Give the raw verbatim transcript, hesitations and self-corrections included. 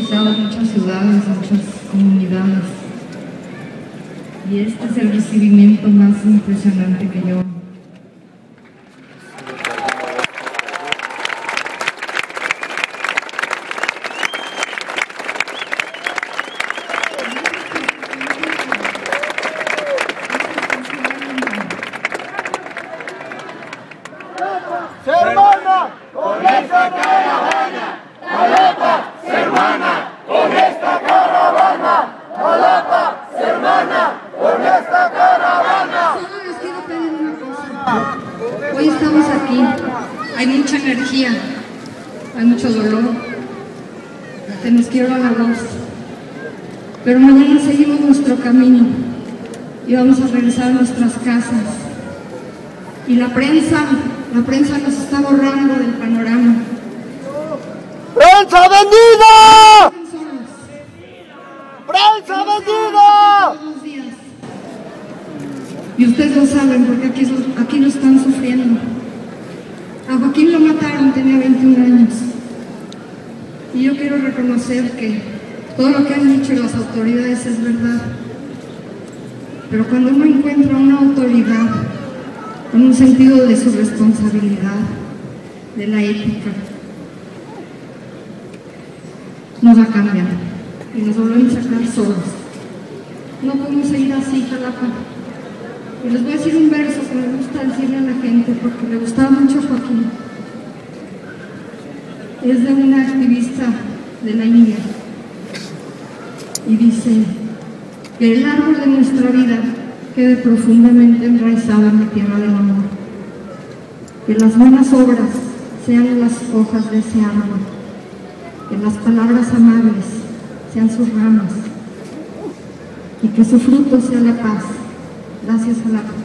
visitado muchas ciudades, muchas comunidades, y este es el recibimiento más impresionante que yo. Hermana, con esta caravana, Jalapa, hermana, con esta caravana, Jalapa, hermana, con esta caravana. Solo les quiero pedir una cosa. Hoy estamos aquí, hay mucha energía, hay mucho dolor, se nos quiebra la voz, pero mañana seguimos nuestro camino y vamos a regresar a nuestras casas. Y la prensa, la prensa nos está borrando del panorama. ¡Prensa vendida! ¡Prensa vendida! Todos los días. Y ustedes lo saben porque aquí, aquí lo están sufriendo. A Joaquín lo mataron, tenía veintiún años. Y yo quiero reconocer que todo lo que han dicho las autoridades es verdad. Pero cuando uno encuentra una autoridad con un sentido de su responsabilidad, de la ética, nos la cambian y nos volvemos a sacar solos. No podemos seguir así, Jalapa. Y les voy a decir un verso que me gusta decirle a la gente porque le gustaba mucho a Joaquín. Es de una activista de la India y dice que el árbol de nuestra vida quede profundamente enraizado en la tierra del amor, que las buenas obras sean las hojas de ese árbol, que las palabras amables sean sus ramas y que su fruto sea la paz. Gracias, Jalapa.